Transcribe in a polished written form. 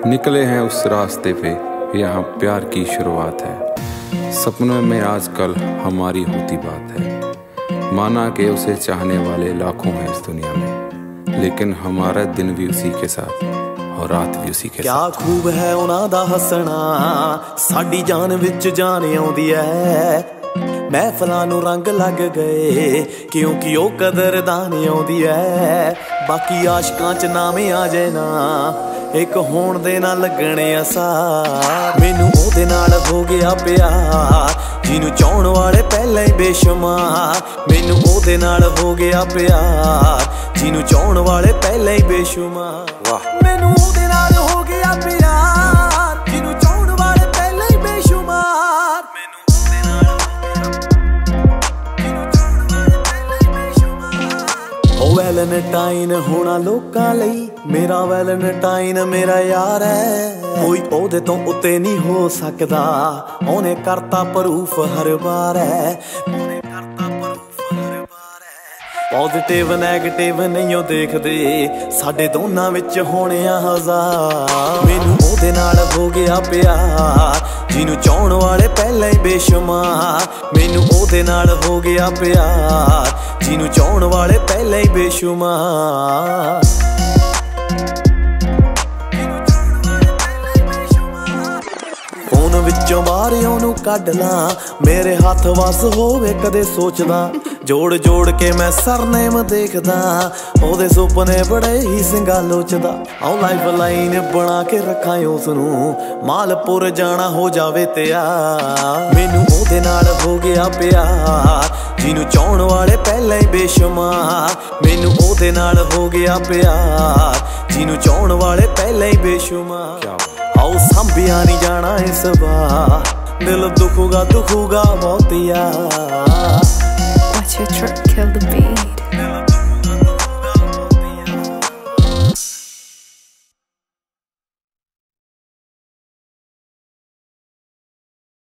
निकले हैं उस रास्ते पे, यहाँ प्यार की शुरुआत है। सपनों में आजकल हमारी होती बात है। माना कि उसे चाहने वाले लाखों हैं इस दुनिया में, लेकिन हमारा दिन भी उसी के साथ और रात भी उसी के साथ। क्या खूब है उन्हां दा हसना, साडी जान विच जान आउंदी है। महफिलां नूं रंग लग गए क्योंकि ओ कदरदान आउंदी है। बाकी आशिकां च नामे आ जाए ना, एक होण दे ना लगणे असार। मैनू ओहदे नाल हो गया प्यार जिन्नू चाहण वाले पहले ही बेशुमार। मैनू ओहदे नाल हो गया प्यार जिन्नू चाहण वाले पहले ही बेशुमार। वाह। मैनू ओहदे नाल हो गया प्यार जिन्नू चाहण वाले पहले ही बेशुमार। मैनू ओहदे नाल हो गया जिन्नू चाहण वाले पहले ही बेशुमार। ओ वैलेंटाइन होना लोकां लई, मेरा वैलेंटाइन मेरा यार है। कोई ओहदे तो उत्ते नहीं हो सकदा, ओने करता प्रूफ हर बार है। ओने करता प्रूफ हर बार है। पॉजिटिव नैगेटिव नहीं ओ देखदे, साडे दोनां विच होणे आ हजार। मैनू ओहदे नाल हो गया प्यार जिन्नू चाहण वाले पहले ही बेशुमार। मैनू ओहदे नाल हो गया प्यार जिन्नू चाहण वाले पहले ही बेशुमार। फोन विचों बाहर ओनू कढ ला, मेरे हाथ वस होवे कदे सोचदा। जोड़ जोड़ के मैं सरनेम देखदा, ओहदे सुपने बड़े ही सिंगा लोचदा। आओ लाइफ लाइन बना के रखां उसनू, मालपुर जाना हो जावे तैयार। मैनू ओहदे नाल हो गया प्यार जिन्नू चाहण वाले पहले ही बेशुमार। मैनू ओहदे नाल हो गया प्यार जिन्नू चाहण वाले पहले ही बेशुमार। आओ संभिया नहीं जाना इस बार, दिल दुखूगा दुखूगा बहुत यार। Watch your truck kill the beat.